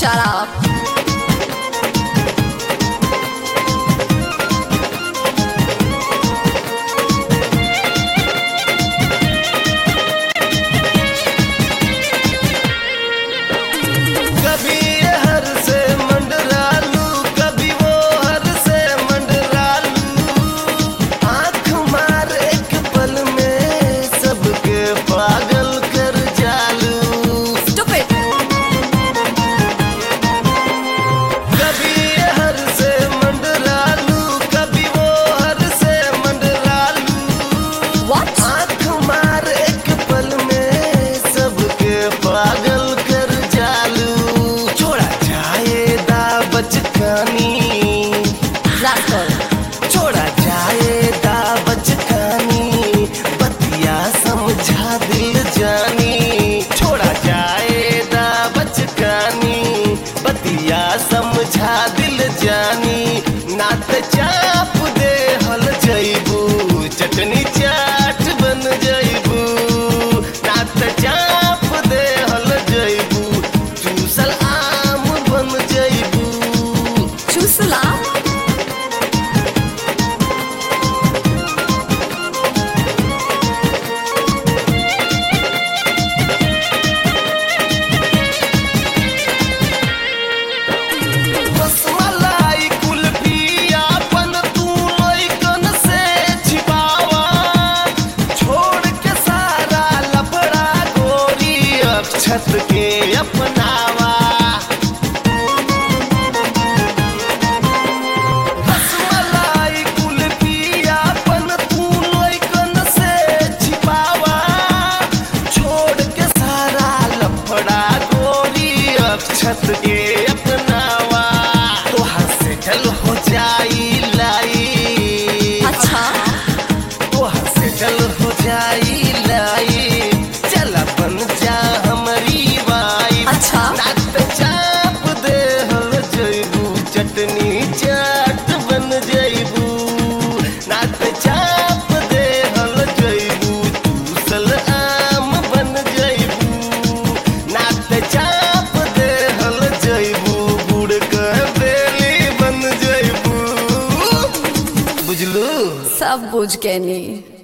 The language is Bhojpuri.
shut up. कभी ये हर से मंडरालू, कभी वो हर से मंडरालू। आँख मार एक पल में सबके पागल कर जालू। Stupid. कभी ये हर से मंडरालू, कभी वो हर से मंडरालू। What? आँख मार एक पल में सबके पागल कर जालू। छोड़ा जाएदा बचकानी, Rascal. छोड़ा जाएदा बचकानी, बतिया समझा दिल जानी। छोड़ा जाएदा बचकानी, बतिया समझा दिल जानी। नात चाप दे हल जइबू, चटनी चाट बन जइबू। नात चाप दे हल जइबू, चूसल आम बन जइबू। Chusula? रसमलाई कुल्फी आपन तू लइकन से छिपावा। छोड़ के सारा लफड़ा गोरी अक्षत के अपनावा। रसमलाई कुल्फी आपन तू लइकन से छिपावा। छोड़ के सारा लफड़ा गोरी अक्षत के अपनावा। तोहर से जल हो जाई लाई, अच्छा. तोहर से जल हो जाई लाई। चल बन जा हमारी वाई। अच्छा. नात चाप दे हल जइबू, चटनी चाट बन जइबू। नात चाप दे हल जइबू, चूसल आम बन जइबू। नात चाप दे हल जइबू, गुड़ के बेली बन जइबू। बुझलू? सब बुझ के नहीं.